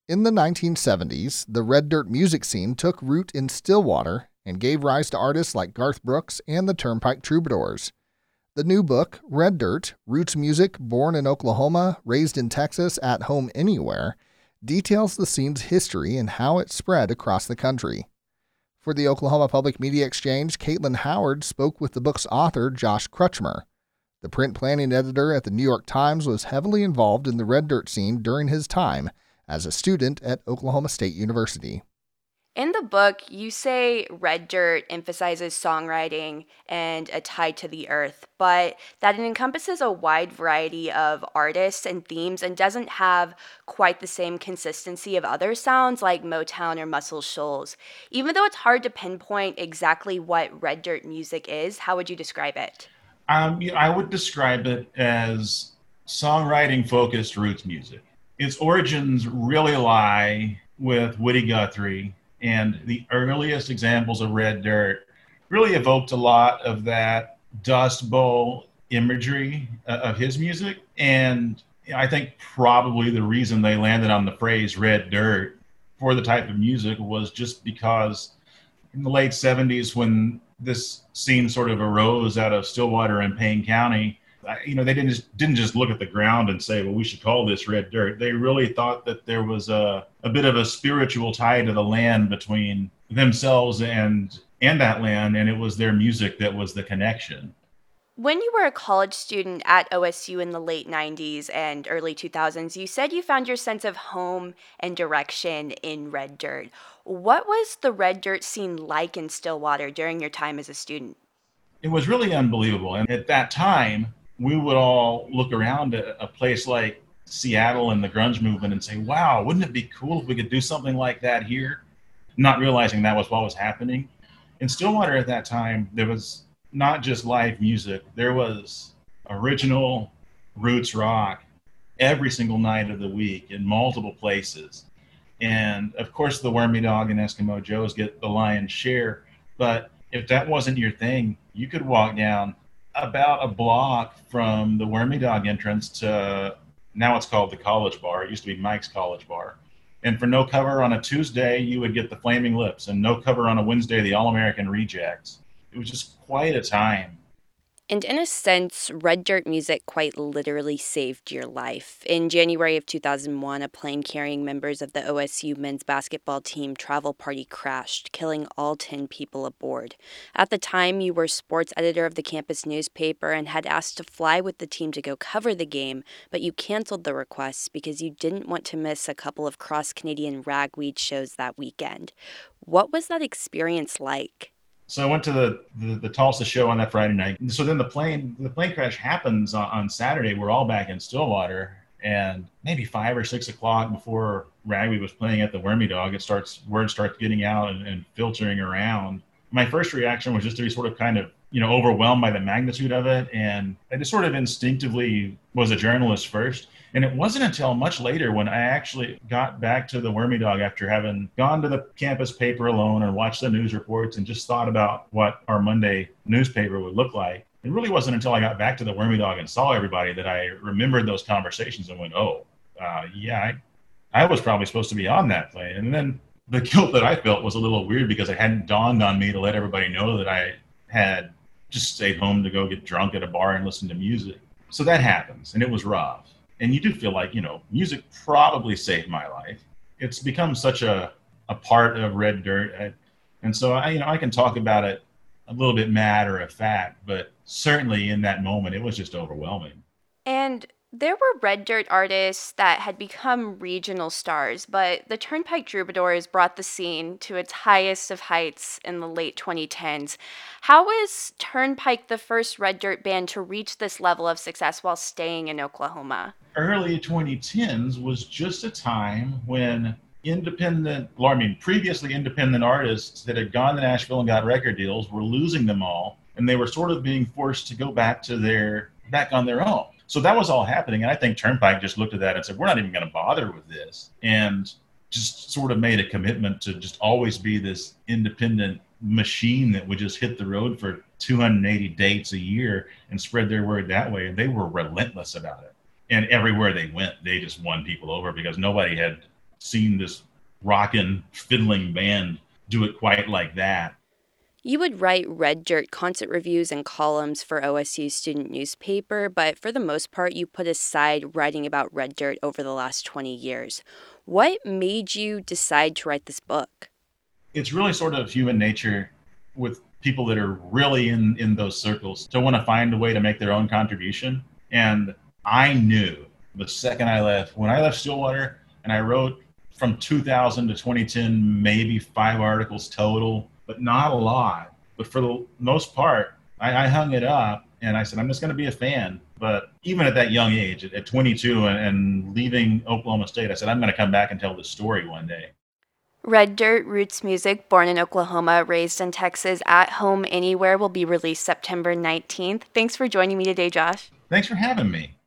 In the 1970s, the red dirt music scene took root in Stillwater and gave rise to artists like Garth Brooks and the Turnpike Troubadours. The new book, Red Dirt: Roots Music Born in Oklahoma, Raised in Texas, at Home Anywhere, details the scene's history and how it spread across the country. For the Oklahoma Public Media Exchange, Caitlin Howard spoke with the book's author, Josh Crutchmer. The print planning editor at the New York Times was heavily involved in the red dirt scene during his time as a student at Oklahoma State University. In the book, you say Red Dirt emphasizes songwriting and a tie to the earth, but that it encompasses a wide variety of artists and themes and doesn't have quite the same consistency of other sounds like Motown or Muscle Shoals. Even though it's hard to pinpoint exactly what Red Dirt music is, how would you describe it? I would describe it as songwriting-focused roots music. Its origins really lie with Woody Guthrie, and the earliest examples of Red Dirt really evoked a lot of that Dust Bowl imagery of his music. And I think probably the reason they landed on the phrase Red Dirt for the type of music was just because in the late 70s, when this scene sort of arose out of Stillwater and Payne County, they didn't just look at the ground and say, well, we should call this red dirt. They really thought that there was a bit of a spiritual tie to the land between themselves and that land, and it was their music that was the connection. When you were a college student at OSU in the late 90s and early 2000s, you said you found your sense of home and direction in Red Dirt. What was the Red Dirt scene like in Stillwater during your time as a student? It was really unbelievable. And at that time, we would all look around at a place like Seattle and the grunge movement and say, wow, wouldn't it be cool if we could do something like that here? Not realizing that was what was happening. In Stillwater at that time, there was not just live music. There was original roots rock every single night of the week in multiple places. And of course, the Wormy Dog and Eskimo Joe's get the lion's share. But if that wasn't your thing, you could walk down about a block from the Wormy Dog entrance to, now it's called the College Bar. It used to be Mike's College Bar. And for no cover on a Tuesday, you would get the Flaming Lips, and no cover on a Wednesday, the All-American Rejects. It was just quite a time. And in a sense, Red Dirt music quite literally saved your life. In January of 2001, a plane carrying members of the OSU men's basketball team travel party crashed, killing all 10 people aboard. At the time, you were sports editor of the campus newspaper and had asked to fly with the team to go cover the game, but you canceled the request because you didn't want to miss a couple of cross-Canadian ragweed shows that weekend. What was that experience like? So I went to the Tulsa show on that Friday night. So then the plane crash happens on Saturday. We're all back in Stillwater, and maybe 5 or 6 o'clock before Ragweed was playing at the Wormy Dog, word starts getting out and filtering around. My first reaction was just to be sort of kind of, overwhelmed by the magnitude of it. And I just sort of instinctively was a journalist first. And it wasn't until much later when I actually got back to the Wormy Dog after having gone to the campus paper alone and watched the news reports and just thought about what our Monday newspaper would look like. It really wasn't until I got back to the Wormy Dog and saw everybody that I remembered those conversations and went, I was probably supposed to be on that plane. And then the guilt that I felt was a little weird because it hadn't dawned on me to let everybody know that I had just stayed home to go get drunk at a bar and listen to music. So that happens, and it was rough. And you do feel like, music probably saved my life. It's become such a part of Red Dirt. And so I can talk about it a little bit matter of fact, but certainly in that moment, it was just overwhelming. And there were Red Dirt artists that had become regional stars, but the Turnpike Troubadours brought the scene to its highest of heights in the late 2010s. How was Turnpike the first Red Dirt band to reach this level of success while staying in Oklahoma? Early 2010s was just a time when previously independent artists that had gone to Nashville and got record deals were losing them all, and they were sort of being forced to go back on their own. So that was all happening. And I think Turnpike just looked at that and said, we're not even going to bother with this. And just sort of made a commitment to just always be this independent machine that would just hit the road for 280 dates a year and spread their word that way. And they were relentless about it. And everywhere they went, they just won people over because nobody had seen this rockin', fiddling band do it quite like that. You would write Red Dirt concert reviews and columns for OSU's student newspaper, but for the most part, you put aside writing about Red Dirt over the last 20 years. What made you decide to write this book? It's really sort of human nature with people that are really in those circles to want to find a way to make their own contribution. And I knew the second when I left Stillwater, and I wrote from 2000 to 2010, maybe 5 articles total, but not a lot. But for the most part, I hung it up and I said, I'm just going to be a fan. But even at that young age, at 22 and leaving Oklahoma State, I said, I'm going to come back and tell this story one day. Red Dirt Roots Music, born in Oklahoma, raised in Texas, at home anywhere, will be released September 19th. Thanks for joining me today, Josh. Thanks for having me.